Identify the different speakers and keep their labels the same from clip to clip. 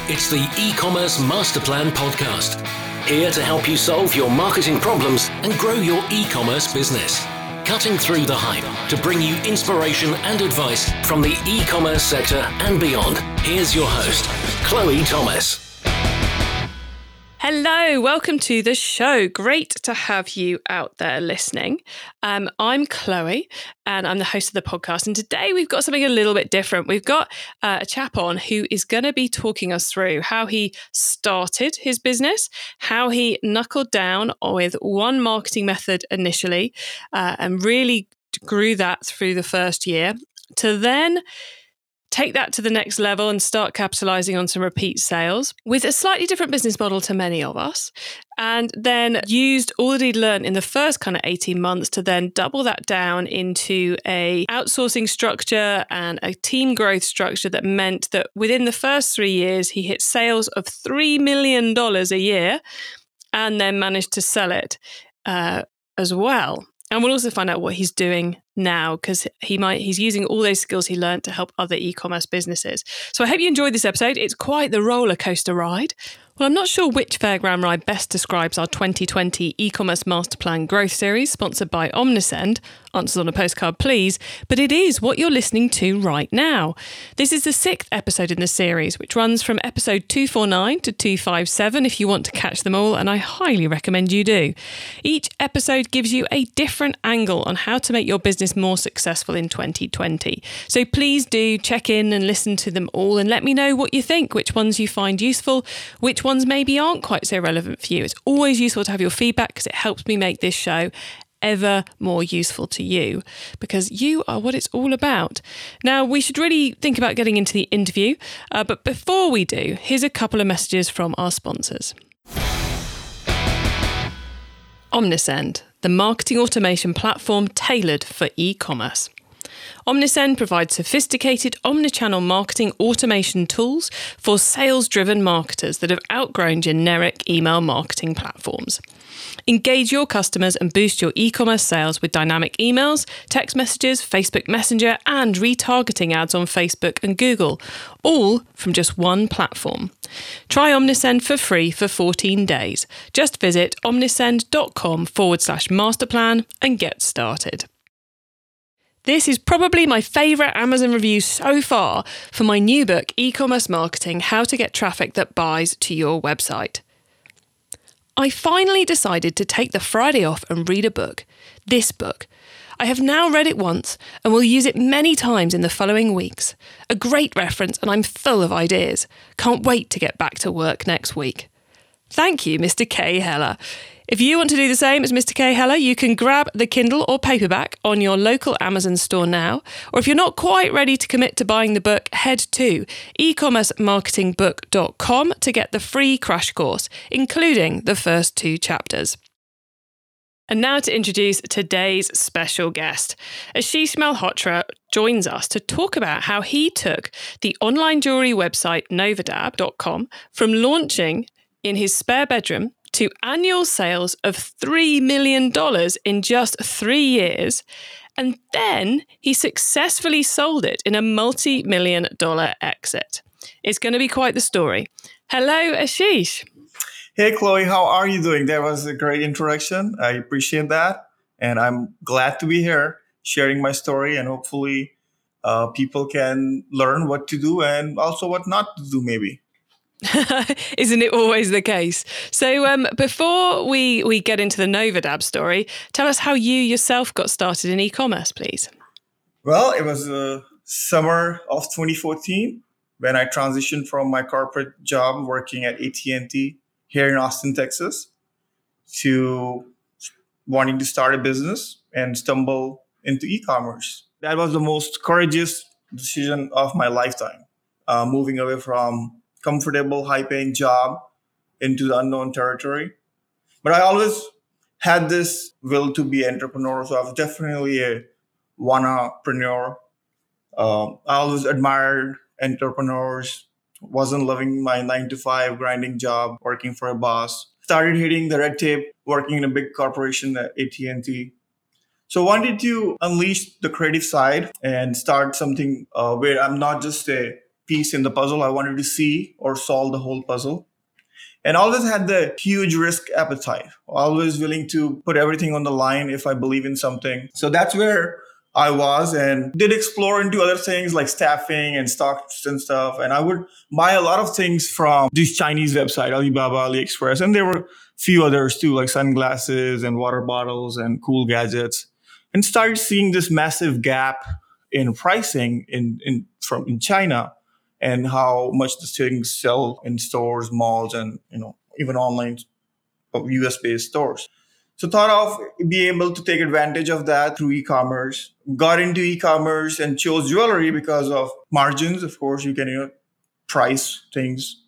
Speaker 1: It's the e-commerce master plan podcast. Here to help you solve your marketing problems and grow your e-commerce business. Cutting through the hype to bring you inspiration and advice from the e-commerce sector and beyond. Here's your host, Chloe Thomas.
Speaker 2: Hello, welcome to the show. Great to have you out there listening. I'm Chloe and I'm the host of the podcast. And today we've got something a little bit different. We've got a chap on who is going to be talking us through how he started his business, how he knuckled down with one marketing method initially and really grew that through the first year to then take that to the next level and start capitalizing on some repeat sales with a slightly different business model to many of us. And then used all that he'd learned in the first kind of 18 months to then double that down into a outsourcing structure and a team growth structure that meant that within the first 3 years, he hit sales of $3 million a year and then managed to sell it as well. And we'll also find out what he's doing now because he's using all those skills he learned to help other e-commerce businesses. So I hope you enjoyed this episode. It's quite the roller coaster ride. Well, I'm not sure which fairground ride best describes our 2020 e-commerce master plan growth series sponsored by Omnisend. Answers on a postcard, please. But it is what you're listening to right now. This is the 6th episode in the series, which runs from episode 249 to 257 if you want to catch them all, and I highly recommend you do. Each episode gives you a different angle on how to make your business more successful in 2020. So please do check in and listen to them all and let me know what you think, which ones you find useful, which ones maybe aren't quite so relevant for you. It's always useful to have your feedback because it helps me make this show ever more useful to you because you are what it's all about. Now, we should really think about getting into the interview, but before we do, here's a couple of messages from our sponsors. Omnisend, the marketing automation platform tailored for e-commerce. Omnisend provides sophisticated omnichannel marketing automation tools for sales-driven marketers that have outgrown generic email marketing platforms. Engage your customers and boost your e-commerce sales with dynamic emails, text messages, Facebook Messenger, and retargeting ads on Facebook and Google, all from just one platform. Try Omnisend for free for 14 days. Just visit omnisend.com/masterplan and get started. This is probably my favourite Amazon review so far for my new book, E-Commerce Marketing: How to Get Traffic That Buys to Your Website. I finally decided to take the Friday off and read a book. This book. I have now read it once and will use it many times in the following weeks. A great reference and I'm full of ideas. Can't wait to get back to work next week. Thank you, Mr. K. Heller. If you want to do the same as Mr. K. Heller, you can grab the Kindle or paperback on your local Amazon store now. Or if you're not quite ready to commit to buying the book, head to ecommercemarketingbook.com to get the free crash course, including the first 2 chapters. And now to introduce today's special guest. Ashish Malhotra joins us to talk about how he took the online jewellery website novadab.com from launching in his spare bedroom to annual sales of $3 million in just 3 years. And then he successfully sold it in a multi-million-dollar exit. It's going to be quite the story. Hello, Ashish.
Speaker 3: Hey, Chloe, how are you doing? That was a great introduction. I appreciate that. And I'm glad to be here sharing my story, and hopefully people can learn what to do and also what not to do maybe.
Speaker 2: Isn't it always the case? So before we get into the Novadab story, tell us how you yourself got started in e-commerce, please.
Speaker 3: Well, it was the summer of 2014 when I transitioned from my corporate job working at AT&T here in Austin, Texas, to wanting to start a business and stumble into e-commerce. That was the most courageous decision of my lifetime, moving away from comfortable, high-paying job into the unknown territory. But I always had this will to be an entrepreneur, so I was definitely a wanapreneur. I always admired entrepreneurs, wasn't loving my 9-to-5 grinding job, working for a boss. Started hitting the red tape, working in a big corporation at AT&T. So wanted to unleash the creative side and start something where I'm not just a piece in the puzzle. I wanted to see or solve the whole puzzle. And always had the huge risk appetite, always willing to put everything on the line if I believe in something. So that's where I was, and did explore into other things like staffing and stocks and stuff. And I would buy a lot of things from this Chinese website, Alibaba, AliExpress. And there were a few others too, like sunglasses and water bottles and cool gadgets. And started seeing this massive gap in pricing in China, and how much the things sell in stores, malls, and even online US-based stores. So thought of being able to take advantage of that through e-commerce. Got into e-commerce and chose jewelry because of margins. Of course, you can price things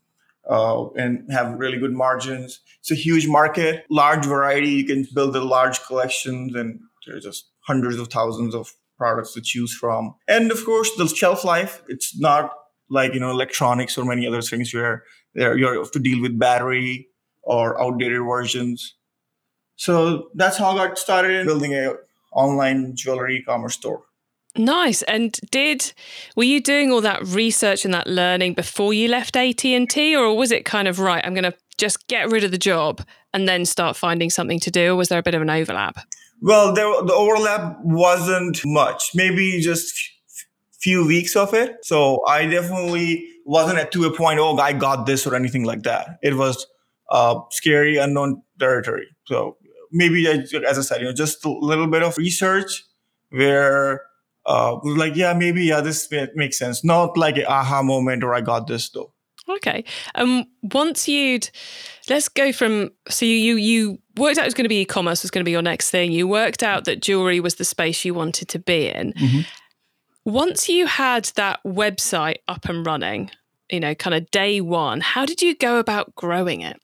Speaker 3: and have really good margins. It's a huge market, large variety. You can build a large collections, and there's just hundreds of thousands of products to choose from. And of course, the shelf life. It's not like electronics or many other things where you have to deal with battery or outdated versions. So that's how I got started in building a online jewelry e-commerce store.
Speaker 2: Nice. And were you doing all that research and that learning before you left AT&T, or was it kind of, right, I'm going to just get rid of the job and then start finding something to do? Or was there a bit of an overlap?
Speaker 3: Well, the overlap wasn't much, maybe just few weeks of it. So I definitely wasn't to a point, oh, I got this or anything like that. It was scary, unknown territory. So maybe, as I said, just a little bit of research where we were like, this makes sense. Not like an aha moment or I got this though.
Speaker 2: Okay. Once let's go from, so you worked out it was going to be e-commerce was going to be your next thing. You worked out that jewelry was the space you wanted to be in. Mm-hmm. Once you had that website up and running, kind of day one, how did you go about growing it?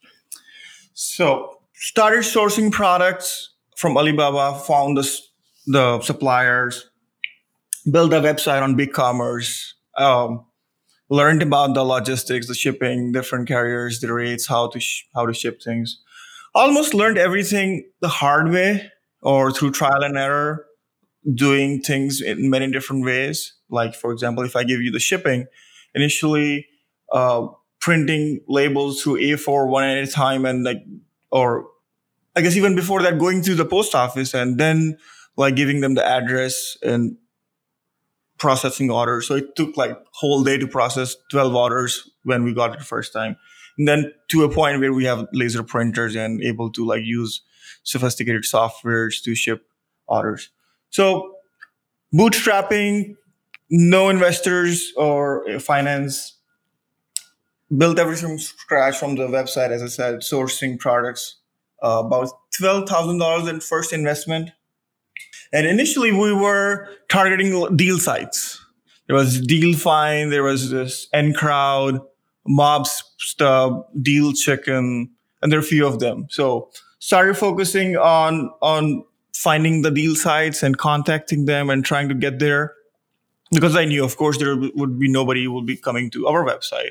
Speaker 3: So started sourcing products from Alibaba, found the suppliers, built a website on BigCommerce, learned about the logistics, the shipping, different carriers, the rates, how to ship things. Almost learned everything the hard way or through trial and error, doing things in many different ways. Like, for example, if I give you the shipping, initially printing labels through A4 one at a time, and or I guess even before that, going to the post office and then giving them the address and processing orders. So it took whole day to process 12 orders when we got it the first time. And then to a point where we have laser printers and able to use sophisticated softwares to ship orders. So bootstrapping, no investors or finance, built everything from scratch from the website, as I said, sourcing products, about $12,000 in first investment. And initially we were targeting deal sites. There was DealFind, there was this nCrowd, Mobstub, Deal Chicken, and there are a few of them. So started focusing on finding the deal sites and contacting them and trying to get there, because I knew, of course, there would be nobody who would be coming to our website.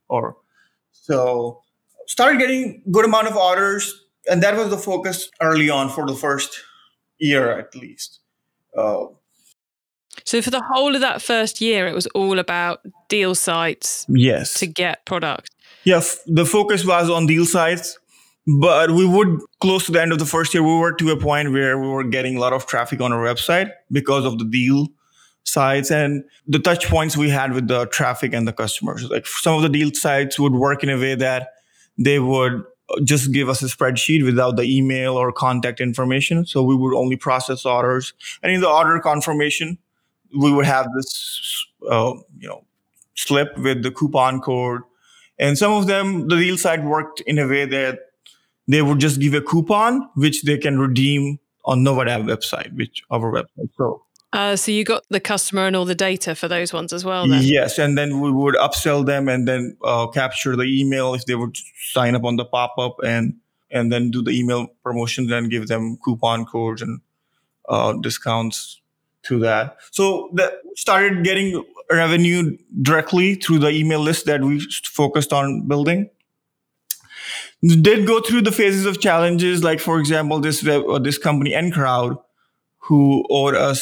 Speaker 3: So started getting good amount of orders, and that was the focus early on for the first year at least.
Speaker 2: So for the whole of that first year, it was all about deal sites.
Speaker 3: Yes.
Speaker 2: To get product.
Speaker 3: Yeah, the focus was on deal sites. But we would, close to the end of the first year, we were to a point where we were getting a lot of traffic on our website because of the deal sites and the touch points we had with the traffic and the customers. Some of the deal sites would work in a way that they would just give us a spreadsheet without the email or contact information. So we would only process orders. And in the order confirmation, we would have this, slip with the coupon code. And some of them, the deal site worked in a way that they would just give a coupon, which they can redeem on Novadav website, which our website.
Speaker 2: So you got the customer and all the data for those ones as well, then?
Speaker 3: Yes, and then we would upsell them and then capture the email if they would sign up on the pop-up and then do the email promotions and give them coupon codes and discounts to that. So that started getting revenue directly through the email list that we focused on building. Did go through the phases of challenges, like, for example, this company, nCrowd, who owed us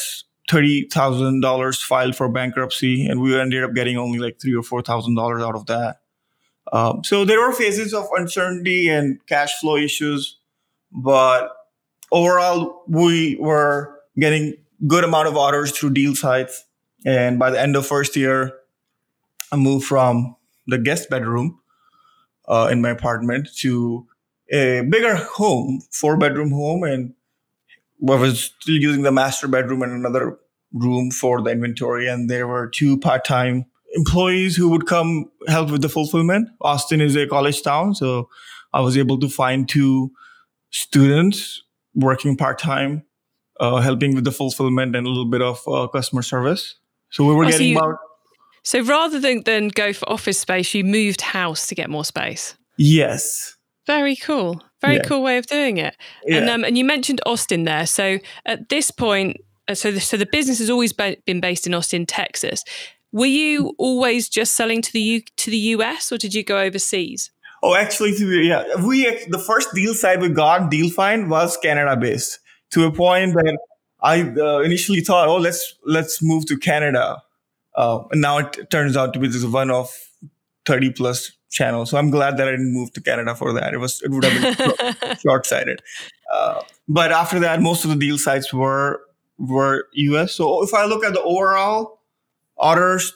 Speaker 3: $30,000 filed for bankruptcy, and we ended up getting only like $3,000 or $4,000 out of that. So there were phases of uncertainty and cash flow issues, but overall, we were getting good amount of orders through deal sites. And by the end of first year, I moved from the guest bedroom in my apartment to a bigger home, 4-bedroom home, and I was still using the master bedroom and another room for the inventory. And there were 2 part-time employees who would come help with the fulfillment. Austin is a college town, so I was able to find 2 students working part-time, helping with the fulfillment and a little bit of customer service. So we were getting about...
Speaker 2: So rather than go for office space, you moved house to get more space?
Speaker 3: Yes.
Speaker 2: Very cool. Very cool way of doing it.
Speaker 3: Yeah.
Speaker 2: And you mentioned Austin there. So at this point, so the business has always been based in Austin, Texas. Were you always just selling to the US, or did you go overseas?
Speaker 3: Oh, actually, the first deal site we got, DealFind, was Canada-based. To a point that I initially thought, let's move to Canada. And now it turns out to be just one of 30 plus channels. So I'm glad that I didn't move to Canada for that. It would have been short-sighted. But after that, most of the deal sites were US. So if I look at the overall orders,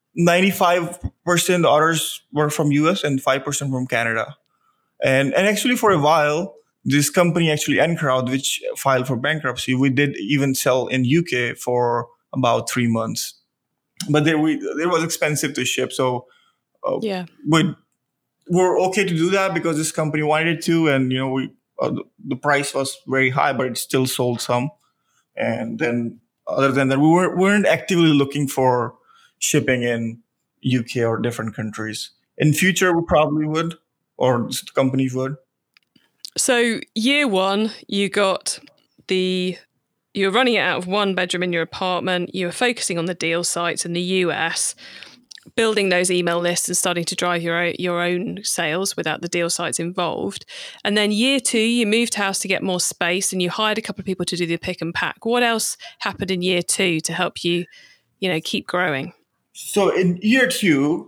Speaker 3: 95% orders were from US and 5% from Canada. And actually for a while, this company actually Encrowd, which filed for bankruptcy, we did even sell in UK for about 3 months. But it was expensive to ship. So we're okay to do that because this company wanted it to. And, the price was very high, but it still sold some. And then other than that, we weren't actively looking for shipping in UK or different countries. In future, we probably would, or the company would.
Speaker 2: So year 1, you were running it out of 1 bedroom in your apartment. You were focusing on the deal sites in the US, building those email lists and starting to drive your own sales without the deal sites involved. And then year 2, you moved house to get more space and you hired a couple of people to do the pick and pack. What else happened in year 2 to help you, keep growing?
Speaker 3: So in year 2,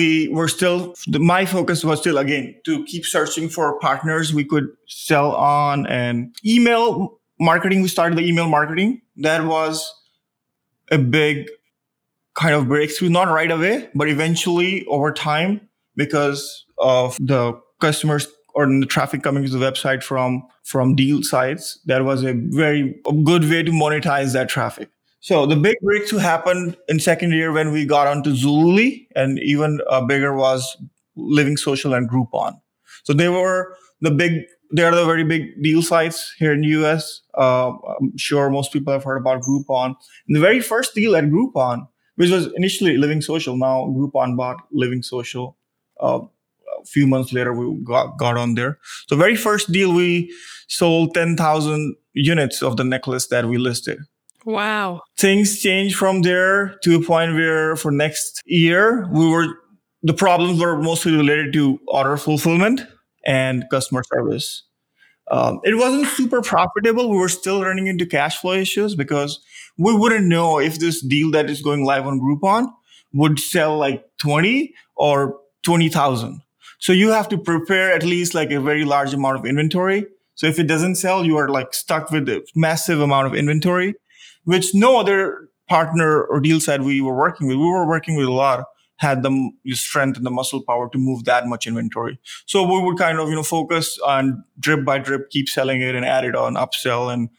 Speaker 3: my focus was still, again, to keep searching for partners we could sell on, and email marketing. We started the email marketing. That was a big kind of breakthrough, not right away, but eventually over time, because of the customers or the traffic coming to the website from deal sites. That was a very good way to monetize that traffic. So the big breakthrough happened in second year when we got onto Zulily, and even bigger was Living Social and Groupon. So they are the very big deal sites here in the US. I'm sure most people have heard about Groupon. And the very first deal at Groupon, which was initially Living Social, now Groupon bought Living Social. A few months later, we got on there. So very first deal, we sold 10,000 units of the necklace that we listed.
Speaker 2: Wow.
Speaker 3: Things changed from there to a point where for next year, the problems were mostly related to order fulfillment and customer service. It wasn't super profitable. We were still running into cash flow issues because we wouldn't know if this deal that is going live on Groupon would sell like 20 or 20,000. So you have to prepare at least like a very large amount of inventory. So if it doesn't sell, you are like stuck with a massive amount of inventory, which no other partner or deal side we were working with a lot, had the strength and the muscle power to move that much inventory. So we would kind of, focus on drip by drip, keep selling it and add it on, upsell and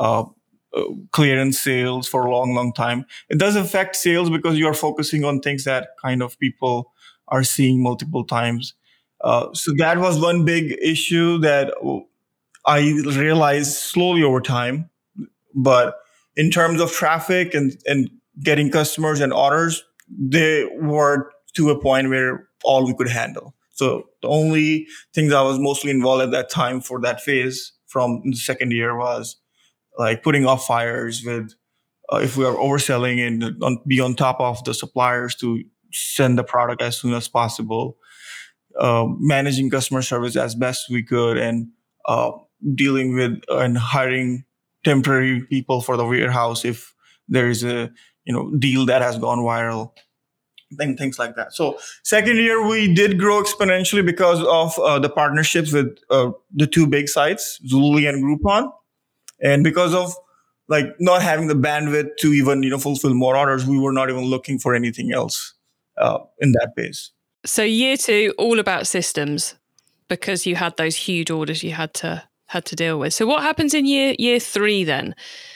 Speaker 3: clearance sales for a long, long time. It does affect sales because you are focusing on things that kind of people are seeing multiple times. So that was one big issue that I realized slowly over time. But in terms of traffic and getting customers and orders, they were to a point where all we could handle. So the only things I was mostly involved at that time for that phase from the second year was like putting off fires with, if we are overselling and be on top of the suppliers to send the product as soon as possible, managing customer service as best we could, and dealing with and hiring temporary people for the warehouse if there is a deal that has gone viral, things like that. So second year we did grow exponentially because of the partnerships with the two big sites, Zulily and Groupon, and because of like not having the bandwidth to even fulfill more orders, we were not even looking for anything else in that base.
Speaker 2: So year two, all about systems, because you had those huge orders you had to deal with. So what happens in year three then?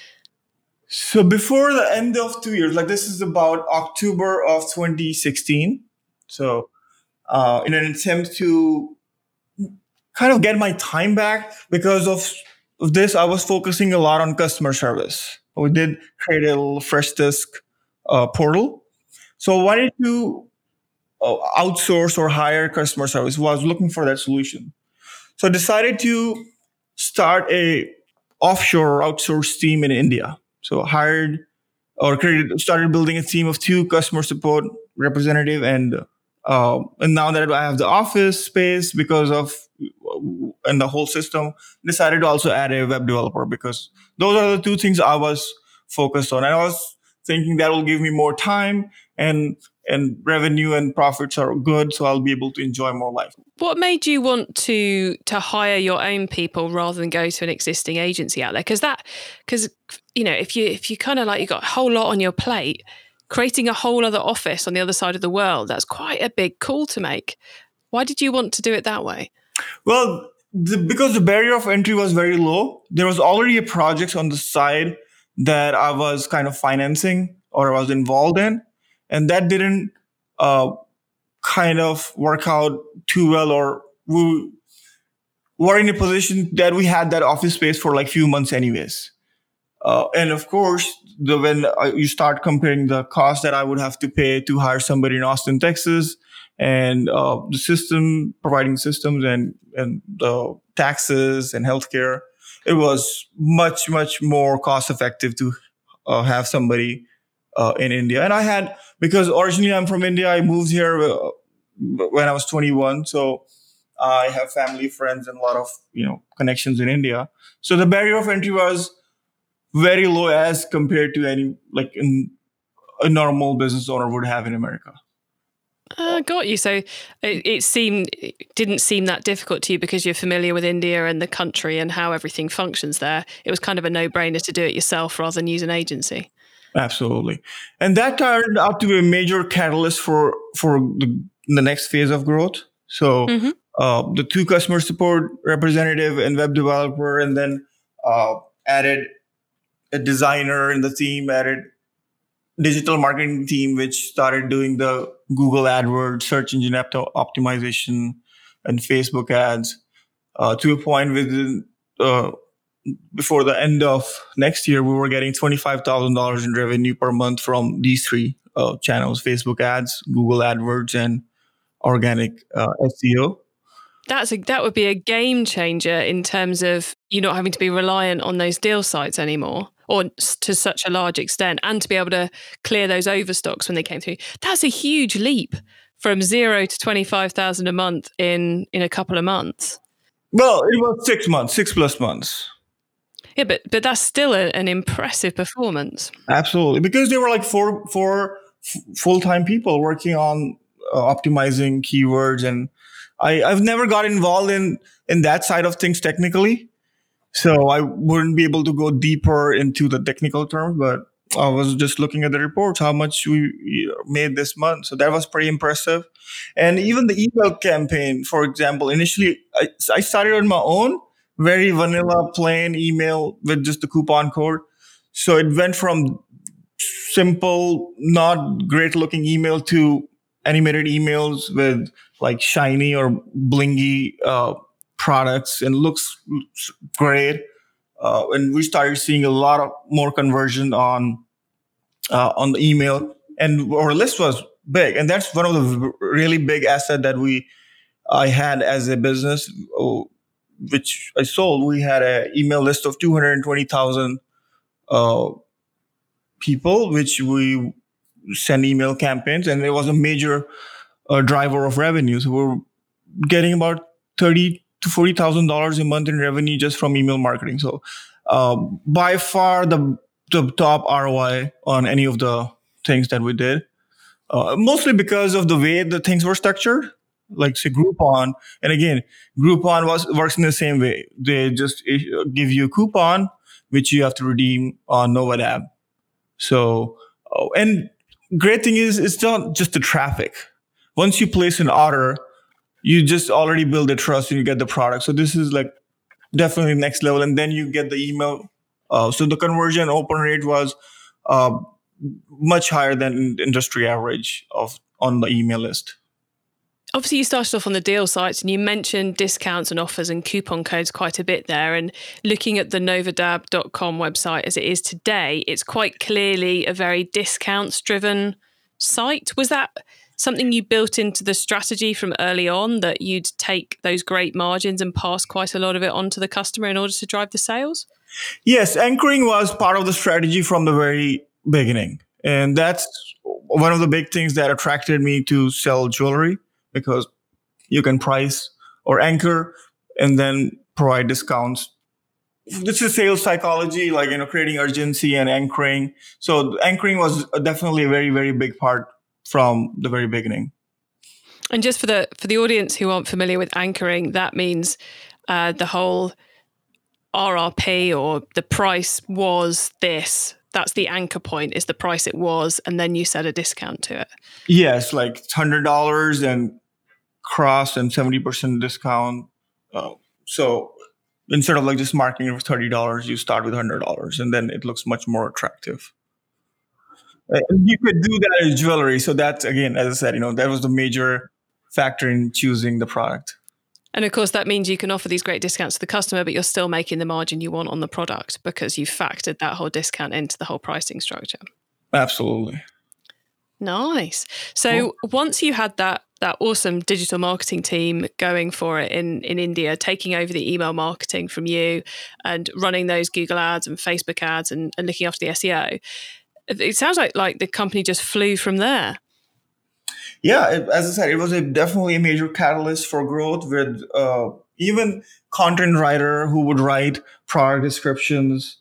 Speaker 3: So before the end of 2 years, like this is about October of 2016. So in an attempt to kind of get my time back because of this, I was focusing a lot on customer service. We did create a little Freshdesk portal. So I wanted to outsource or hire customer service. Well, I was looking for that solution. So I decided to start a offshore outsourced team in India. So started building a team of 2 customer support representative, and now that I have the office space and the whole system, decided to also add a web developer, because those are the 2 things I was focused on. And I was thinking that will give me more time, and revenue and profits are good, so I'll be able to enjoy more life.
Speaker 2: What made you want to hire your own people rather than go to an existing agency out there? Because if you kind of like you got a whole lot on your plate, creating a whole other office on the other side of the world, that's quite a big call to make. Why did you want to do it that way?
Speaker 3: Well, because the barrier of entry was very low, there was already a project on the side that I was kind of financing or I was involved in. And that didn't kind of work out too well, or we were in a position that we had that office space for like few months anyways. And of course, when you start comparing the cost that I would have to pay to hire somebody in Austin, Texas, and the system, providing systems and the taxes and healthcare, it was much, much more cost effective to have somebody in India. And because originally I'm from India, I moved here when I was 21. So I have family, friends, and a lot of, connections in India. So the barrier of entry was very low as compared to a normal business owner would have in America.
Speaker 2: Got you. So it didn't seem that difficult to you because you're familiar with India and the country and how everything functions there. It was kind of a no-brainer to do it yourself rather than use an agency.
Speaker 3: Absolutely. And that turned out to be a major catalyst for the next phase of growth. So the 2 customer support representative and web developer, and then added a designer in the team, added digital marketing team, which started doing the Google AdWords, search engine optimization, and Facebook ads, to a point within before the end of next year, we were getting $25,000 in revenue per month from these 3 channels: Facebook ads, Google AdWords, and organic SEO.
Speaker 2: That would be a game changer in terms of you not having to be reliant on those deal sites anymore, or to such a large extent, and to be able to clear those overstocks when they came through. That's a huge leap from 0 to 25,000 a month in a couple of months.
Speaker 3: Well, it was 6+ months.
Speaker 2: Yeah, but that's still an impressive performance.
Speaker 3: Absolutely, because there were like four full-time people working on optimizing keywords, and I've never got involved in that side of things technically, so I wouldn't be able to go deeper into the technical terms. But I was just looking at the reports, how much we made this month. So that was pretty impressive. And even the email campaign, for example, initially I started on my own. Very vanilla, plain email with just the coupon code. So it went from simple, not great looking email to animated emails with like shiny or blingy products, and looks great. And we started seeing a lot of more conversion on the email, and our list was big. And that's one of the really big asset that I had as a business, which I sold. We had an email list of 220,000 people, which we send email campaigns, and it was a major driver of revenue. So we're getting about $30,000 to $40,000 a month in revenue just from email marketing. So by far the the top ROI on any of the things that we did. Mostly because of the way the things were structured, like say Groupon. And again, Groupon works in the same way. They just give you a coupon, which you have to redeem on Nova app. So, and great thing is, it's not just the traffic. Once you place an order, you just already build the trust and you get the product. So this is like definitely next level. And then you get the email. So the conversion open rate was much higher than industry average on the email list.
Speaker 2: Obviously, you started off on the deal sites and you mentioned discounts and offers and coupon codes quite a bit there. And looking at the novadab.com website as it is today, it's quite clearly a very discounts-driven site. Was that something you built into the strategy from early on, that you'd take those great margins and pass quite a lot of it on to the customer in order to drive the sales?
Speaker 3: Yes, anchoring was part of the strategy from the very beginning. And that's one of the big things that attracted me to sell jewelry, because you can price or anchor and then provide discounts. This is sales psychology, like, creating urgency and anchoring. So anchoring was definitely a very, very big part from the very beginning.
Speaker 2: And just for the audience who aren't familiar with anchoring, that means the whole RRP, or the price was this. That's the anchor point, is the price it was, and then you set a discount to it. Yes,
Speaker 3: like $100 and cross and 70% discount. So instead of like just marketing it for $30, you start with $100, and then it looks much more attractive. And you could do that in jewelry. So that's, again, as I said, that was the major factor in choosing the product.
Speaker 2: And of course, that means you can offer these great discounts to the customer, but you're still making the margin you want on the product because you've factored that whole discount into the whole pricing structure.
Speaker 3: Absolutely.
Speaker 2: Nice. So once you had that awesome digital marketing team going for it in India, taking over the email marketing from you and running those Google ads and Facebook ads and looking after the SEO, it sounds like the company just flew from there.
Speaker 3: Yeah, as I said, it was definitely a major catalyst for growth, with even content writer who would write product descriptions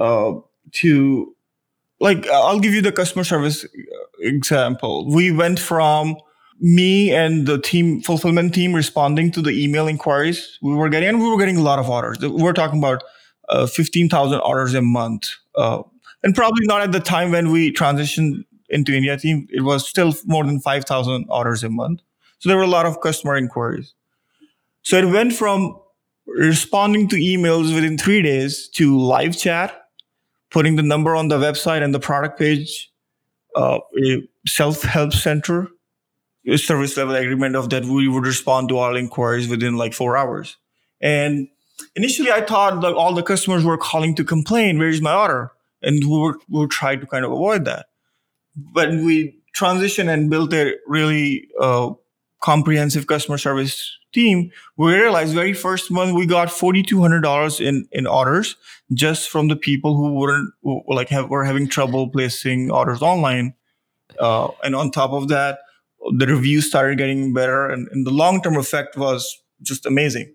Speaker 3: to, like, I'll give you the customer service example. We went from me and the fulfillment team responding to the email inquiries we were getting, and we were getting a lot of orders. We're talking about 15,000 orders a month. And probably not at the time when we transitioned into India team, it was still more than 5,000 orders a month. So there were a lot of customer inquiries. So it went from responding to emails within 3 days to live chat, putting the number on the website and the product page, a self-help center, a service level agreement of that we would respond to all inquiries within like 4 hours. And initially I thought like all the customers were calling to complain, where is my order? And we were trying to kind of avoid that. But we transitioned and built a really comprehensive customer service team. We realized very first month we got $4,200 in orders just from the people who were having trouble placing orders online. And on top of that, the reviews started getting better, and the long-term effect was just amazing.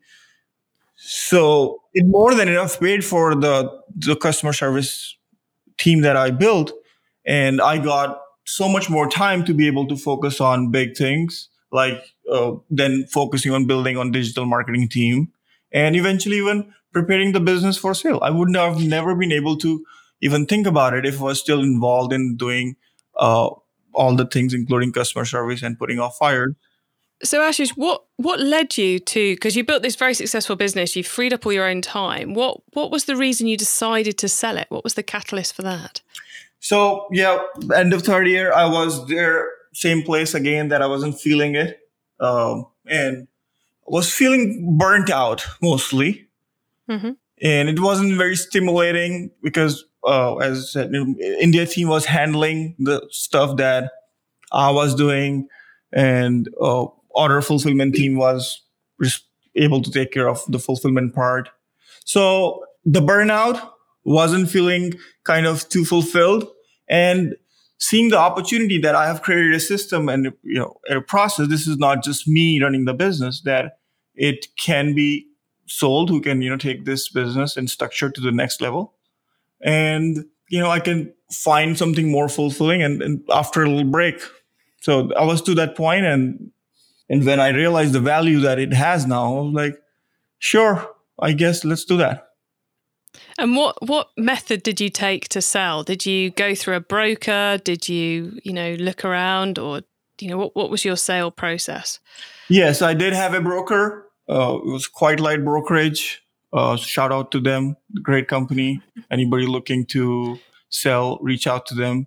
Speaker 3: So it more than enough paid for the customer service team that I built. And I got so much more time to be able to focus on big things, like then focusing on building on digital marketing team, and eventually even preparing the business for sale. I would have never been able to even think about it if I was still involved in doing all the things, including customer service and putting off fires.
Speaker 2: So Ashish, what led you to, because you built this very successful business, you freed up all your own time. What was the reason you decided to sell it? What was the catalyst for that?
Speaker 3: So yeah, end of third year, I was there, same place again, that I wasn't feeling it, and was feeling burnt out mostly. Mm-hmm. And it wasn't very stimulating because, as I said, India team was handling the stuff that I was doing, and order fulfillment team was able to take care of the fulfillment part. So the burnout wasn't feeling kind of too fulfilled, and seeing the opportunity that I have created a system and a process. This is not just me running the business, that it can be sold, who can take this business and structure to the next level. And I can find something more fulfilling and after a little break. So I was to that point, and when I realized the value that it has now, I was like, sure, I guess let's do that.
Speaker 2: And what method did you take to sell? Did you go through a broker? Did you, look around, or, what was your sale process?
Speaker 3: Yes, I did have a broker. It was Quite Light Brokerage. Shout out to them. Great company. Anybody looking to sell, reach out to them.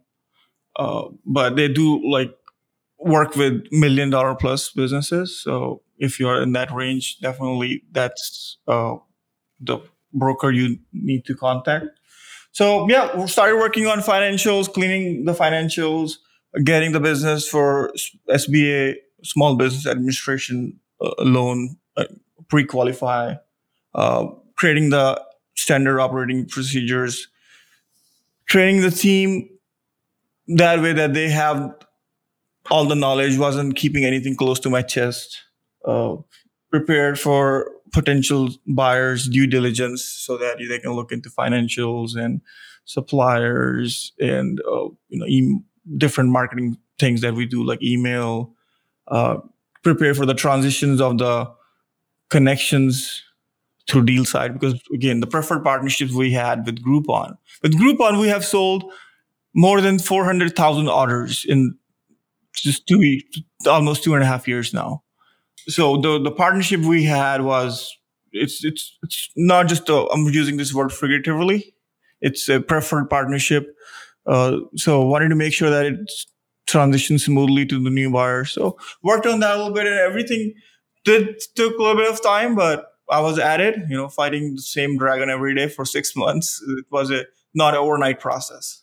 Speaker 3: But they do work with $1 million plus businesses. So if you're in that range, definitely that's the broker you need to contact. So yeah, we started working on financials, cleaning the financials, getting the business for SBA, Small Business Administration loan, pre-qualify, creating the standard operating procedures, training the team that way that they have all the knowledge, wasn't keeping anything close to my chest, prepared for potential buyers' due diligence so that they can look into financials and suppliers and different marketing things that we do, like email, prepare for the transitions of the connections through deal side. Because again, the preferred partnerships we had with Groupon. With Groupon, we have sold more than 400,000 orders in just almost 2.5 years now. So the partnership we had was, it's not just I'm using this word figuratively. It's a preferred partnership. So wanted to make sure that it transitions smoothly to the new buyer. So worked on that a little bit, and everything took a little bit of time, but I was at it, fighting the same dragon every day for 6 months. It was not an overnight process.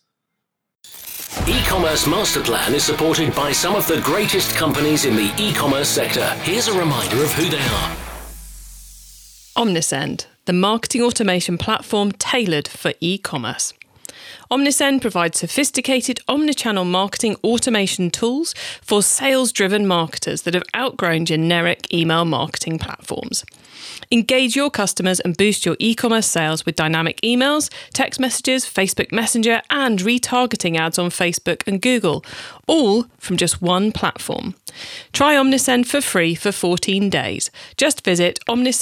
Speaker 1: E-commerce Master Plan is supported by some of the greatest companies in the e-commerce sector. Here's a reminder of who they are.
Speaker 2: Omnisend, the marketing automation platform tailored for e-commerce. Omnisend provides sophisticated omnichannel marketing automation tools for sales-driven marketers that have outgrown generic email marketing platforms. Engage your customers and boost your e-commerce sales with dynamic emails, text messages, Facebook Messenger, and retargeting ads on Facebook and Google, all from just one platform. Try Omnisend for free for 14 days. Just visit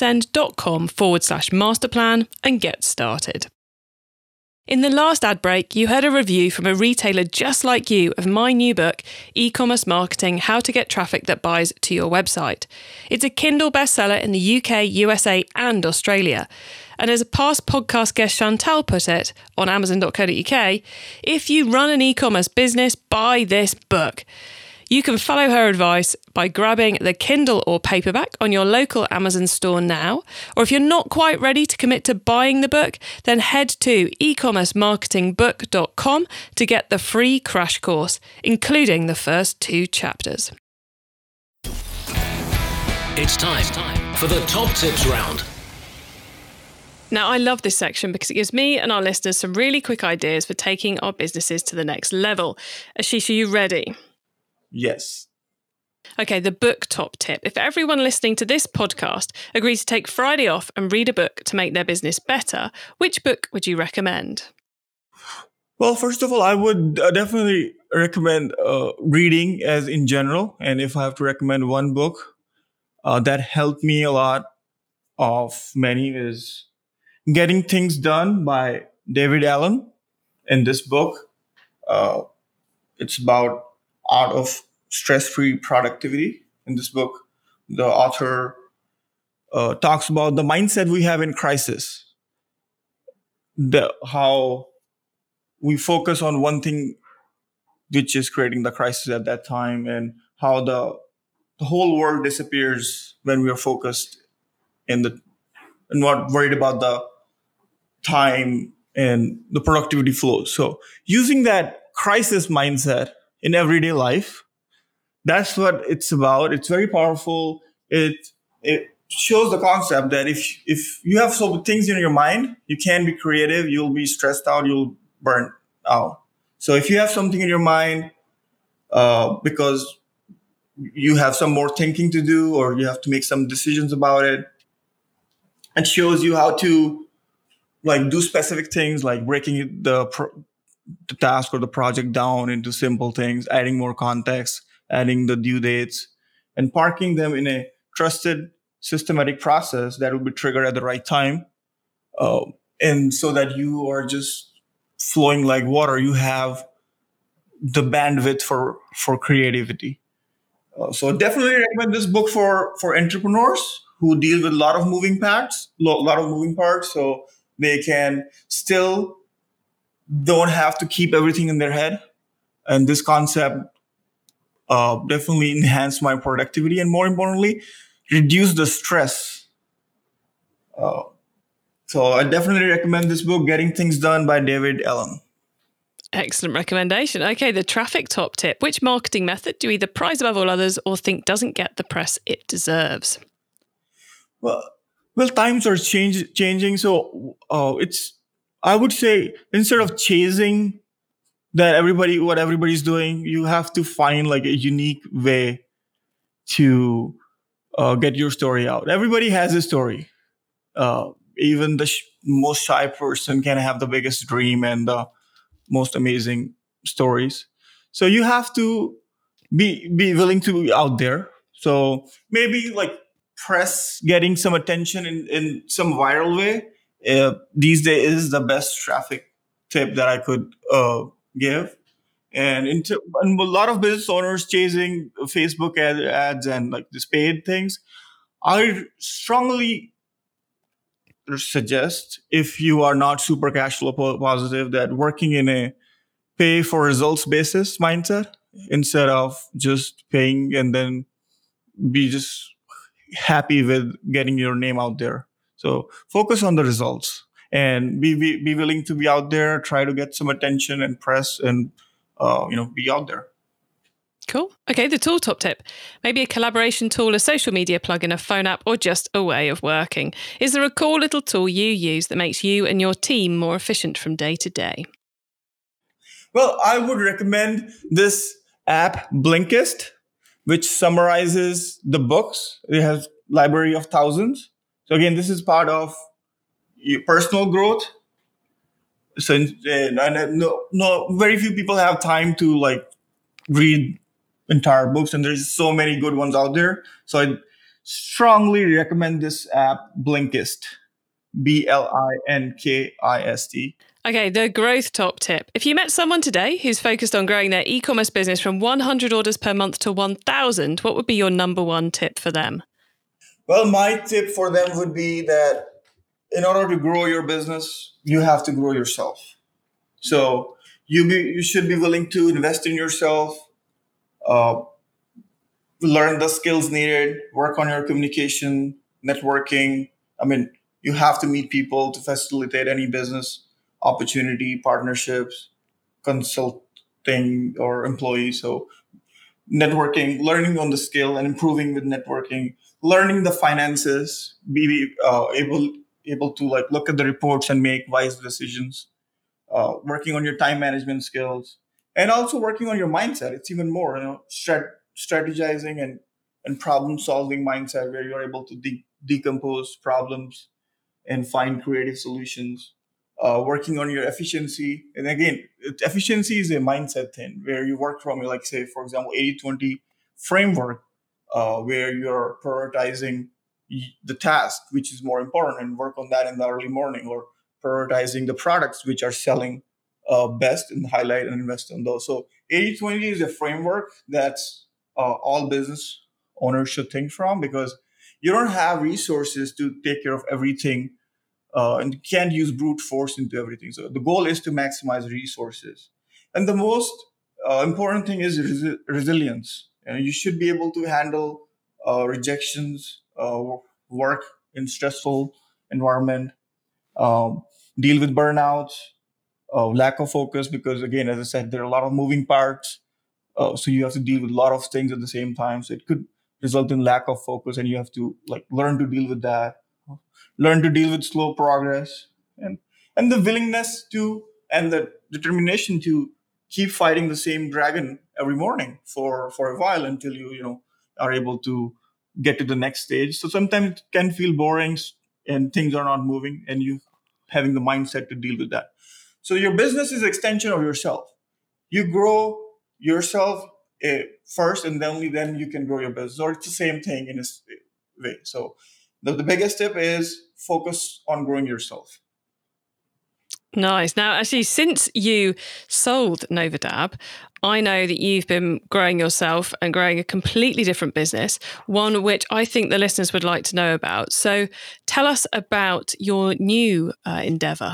Speaker 2: omnisend.com/masterplan and get started. In the last ad break, you heard a review from a retailer just like you of my new book, E-Commerce Marketing: How to Get Traffic That Buys to Your Website. It's a Kindle bestseller in the UK, USA and Australia. And as a past podcast guest Chantal put it on amazon.co.uk, if you run an e-commerce business, buy this book. You can follow her advice by grabbing the Kindle or paperback on your local Amazon store now. Or if you're not quite ready to commit to buying the book, then head to ecommercemarketingbook.com to get the free crash course, including the first 2 chapters.
Speaker 1: It's time for the top tips round.
Speaker 2: Now, I love this section because it gives me and our listeners some really quick ideas for taking our businesses to the next level. Ashish, are you ready?
Speaker 3: Yes.
Speaker 2: Okay, the book top tip. If everyone listening to this podcast agrees to take Friday off and read a book to make their business better, which book would you recommend?
Speaker 3: Well, first of all, I would definitely recommend reading as in general. And if I have to recommend one book that helped me a lot of many is Getting Things Done by David Allen. In this book, it's about art of stress-free productivity. In this book, the author talks about the mindset we have in crisis, how we focus on one thing, which is creating the crisis at that time, and how the whole world disappears when we are focused and not worried about the time and the productivity flow. So using that crisis mindset in everyday life, that's what it's about. It's very powerful. It shows the concept that if you have so many things in your mind, you can't be creative, you'll be stressed out, you'll burn out. So if you have something in your mind because you have some more thinking to do or you have to make some decisions about it, it shows you how to do specific things like breaking the the task or the project down into simple things, adding more context, adding the due dates, and parking them in a trusted, systematic process that will be triggered at the right time. Uh, and so that you are just flowing like water. You have the bandwidth for creativity. So definitely recommend this book for entrepreneurs who deal with a lot of moving parts, so they can still don't have to keep everything in their head. And this concept definitely enhanced my productivity and, more importantly, reduce the stress. So I definitely recommend this book, Getting Things Done by David Allen.
Speaker 2: Excellent recommendation. Okay, the traffic top tip. Which marketing method do you either prize above all others or think doesn't get the press it deserves?
Speaker 3: Well, times are changing. So I would say, instead of chasing what everybody's doing, you have to find like a unique way to get your story out. Everybody has a story. Even the most shy person can have the biggest dream and the most amazing stories. So you have to be willing to be out there. So maybe like press getting some attention in some viral way. These days is the best traffic tip that I could give. And a lot of business owners chasing Facebook ads and like this paid things. I strongly suggest, if you are not super cash flow positive, that working in a pay for results basis mindset instead of just paying and then be just happy with getting your name out there. So focus on the results and be willing to be out there, try to get some attention and press and be out there.
Speaker 2: Cool. Okay, the tool top tip. Maybe a collaboration tool, a social media plugin, a phone app, or just a way of working. Is there a cool little tool you use that makes you and your team more efficient from day to day?
Speaker 3: Well, I would recommend this app, Blinkist, which summarizes the books. It has library of thousands. So again, this is part of your personal growth. So very few people have time to like read entire books, and there's so many good ones out there. So I strongly recommend this app, Blinkist, Blinkist.
Speaker 2: Okay, the growth top tip. If you met someone today who's focused on growing their e-commerce business from 100 orders per month to 1,000, what would be your number one tip for them?
Speaker 3: Well, my tip for them would be that in order to grow your business, you have to grow yourself. So you should be willing to invest in yourself, learn the skills needed, work on your communication, networking. I mean, you have to meet people to facilitate any business opportunity, partnerships, consulting, or employees. So networking, learning on the skill and improving with networking, learning the finances, be able to like look at the reports and make wise decisions, working on your time management skills, and also working on your mindset. It's even more, strategizing and problem solving mindset, where you're able to decompose problems and find creative solutions. Working on your efficiency. And again, efficiency is a mindset thing where you work from, like, say, for example, 80-20 framework, where you're prioritizing the task, which is more important, and work on that in the early morning, or prioritizing the products which are selling best and highlight and invest in those. So 80-20 is a framework that's all business owners should think from, because you don't have resources to take care of everything. And you can't use brute force into everything. So the goal is to maximize resources. And the most important thing is resilience. And you should be able to handle rejections, work in stressful environment, deal with burnouts, lack of focus, because again, as I said, there are a lot of moving parts. So you have to deal with a lot of things at the same time. So it could result in lack of focus, and you have to like learn to deal with that. Learn to deal with slow progress, and the willingness to, and the determination to keep fighting the same dragon every morning for a while until you are able to get to the next stage. So sometimes it can feel boring and things are not moving, and you having the mindset to deal with that. So your business is an extension of yourself. You grow yourself first, and then you can grow your business. Or it's the same thing in a way. So the biggest tip is focus on growing yourself.
Speaker 2: Nice. Now, actually, since you sold Novadab, I know that you've been growing yourself and growing a completely different business, one which I think the listeners would like to know about. So tell us about your new endeavor.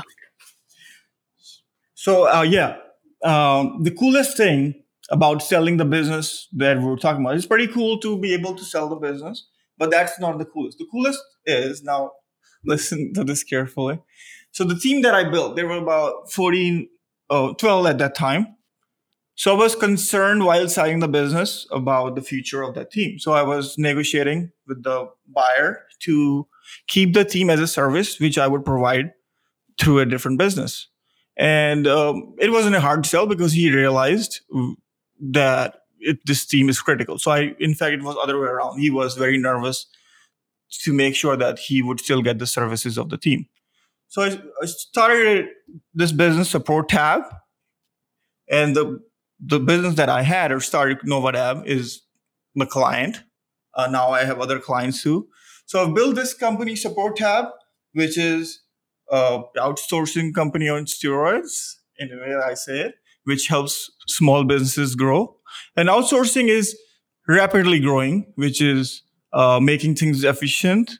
Speaker 3: So, the coolest thing about selling the business that we're talking about, it's pretty cool to be able to sell the business, but that's not the coolest. The coolest is, now listen to this carefully. So the team that I built, there were about 12 at that time. So I was concerned while selling the business about the future of that team. So I was negotiating with the buyer to keep the team as a service, which I would provide through a different business. And it wasn't a hard sell because he realized that this team is critical. So in fact, it was the other way around. He was very nervous to make sure that he would still get the services of the team. So I started this business, Support Tab, and the business that I had or started, Novadab, is my client. Now I have other clients too. So I've built this company, Support Tab, which is outsourcing company on steroids, in the way I say it, which helps small businesses grow. And outsourcing is rapidly growing, which is making things efficient.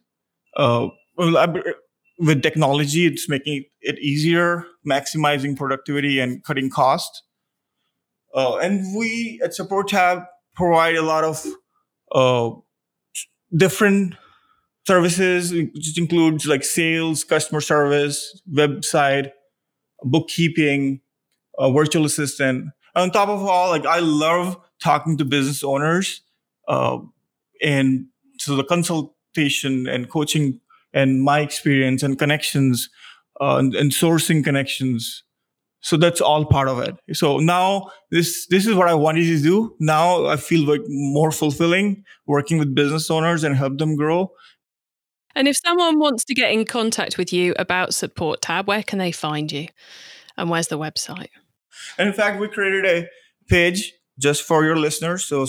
Speaker 3: With technology, it's making it easier, maximizing productivity and cutting costs. And we at Support Tab provide a lot of different services, which includes like sales, customer service, website, bookkeeping, virtual assistant. On top of all, like I love talking to business owners, and so the consultation and coaching and my experience and connections and sourcing connections. So that's all part of it. So now this is what I wanted to do. Now I feel like more fulfilling working with business owners and help them grow.
Speaker 2: And if someone wants to get in contact with you about Support Tab, where can they find you? And where's the website?
Speaker 3: And in fact, we created a page just for your listeners. So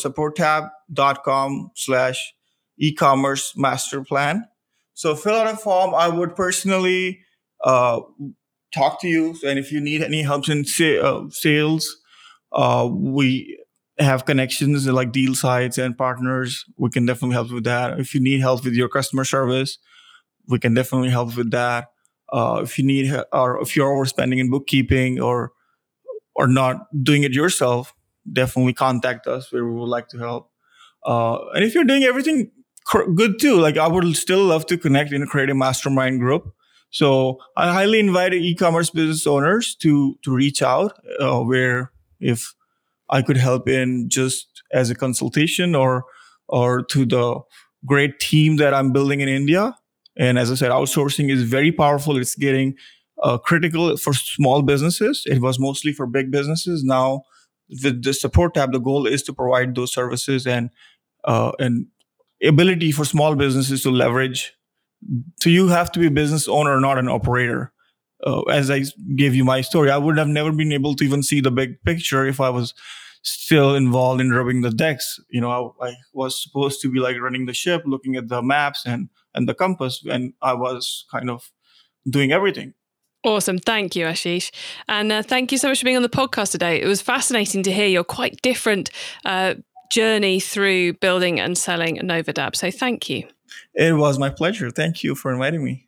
Speaker 3: supporttab.com/e-commerce master plan. So fill out a form. I would personally talk to you. And if you need any help in sales, we have connections like deal sites and partners. We can definitely help with that. If you need help with your customer service, we can definitely help with that. If you need, or if you're overspending in bookkeeping or not doing it yourself, definitely contact us where we would like to help. And if you're doing everything good too, like I would still love to connect and create a mastermind group. So I highly invite e-commerce business owners to reach out where if I could help in just as a consultation or to the great team that I'm building in India. And as I said, outsourcing is very powerful. It's getting critical for small businesses. It was mostly for big businesses. Now with the Support Tab, the goal is to provide those services and ability for small businesses to leverage. So you have to be a business owner, not an operator. As I gave you my story, I would have never been able to even see the big picture if I was still involved in rubbing the decks. You know, I was supposed to be like running the ship, looking at the maps and the compass, and I was kind of doing everything.
Speaker 2: Awesome. Thank you, Ashish. And thank you so much for being on the podcast today. It was fascinating to hear your quite different journey through building and selling Novadab. So thank you.
Speaker 3: It was my pleasure. Thank you for inviting me.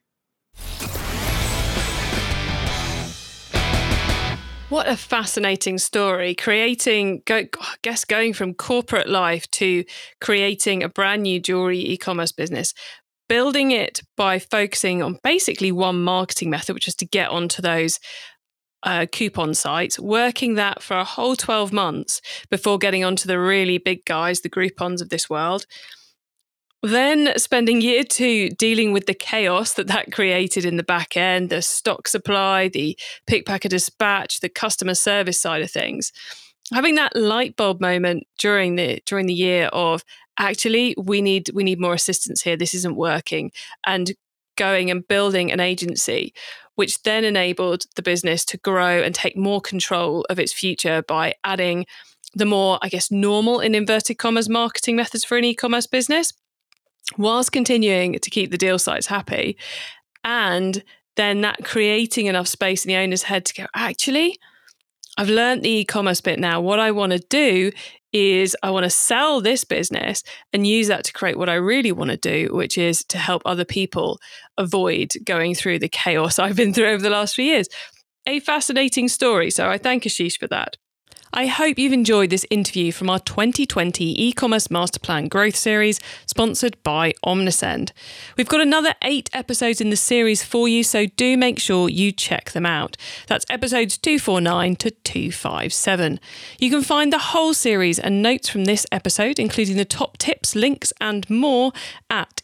Speaker 2: What a fascinating story. Going from corporate life to creating a brand new jewelry e-commerce business, building it by focusing on basically one marketing method, which is to get onto those coupon sites, working that for a whole 12 months before getting onto the really big guys, the Groupons of this world. Then spending year 2 dealing with the chaos that created in the back end, the stock supply, the pick, pack, and dispatch, the customer service side of things. Having that light bulb moment during the year of actually we need more assistance here. This isn't working, and going and building an agency, which then enabled the business to grow and take more control of its future by adding the more, I guess, normal in inverted commas marketing methods for an e-commerce business, whilst continuing to keep the deal sites happy. And then that creating enough space in the owner's head to go, actually, I've learned the e-commerce bit now. What I want to do is I want to sell this business and use that to create what I really want to do, which is to help other people avoid going through the chaos I've been through over the last few years. A fascinating story. So I thank Ashish for that. I hope you've enjoyed this interview from our 2020 e-commerce master plan growth series, sponsored by Omnisend. We've got another 8 episodes in the series for you, so do make sure you check them out. That's episodes 249 to 257. You can find the whole series and notes from this episode, including the top tips, links, and more at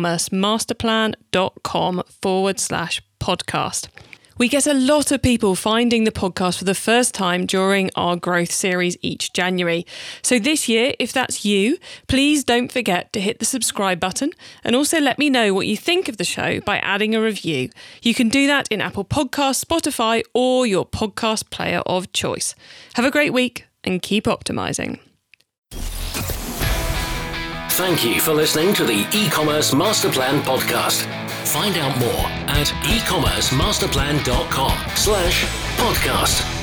Speaker 2: ecommercemasterplan.com/podcast. We get a lot of people finding the podcast for the first time during our growth series each January. So this year, if that's you, please don't forget to hit the subscribe button and also let me know what you think of the show by adding a review. You can do that in Apple Podcasts, Spotify, or your podcast player of choice. Have a great week and keep optimizing.
Speaker 1: Thank you for listening to the E-commerce Master Plan podcast. Find out more at ecommercemasterplan.com/podcast.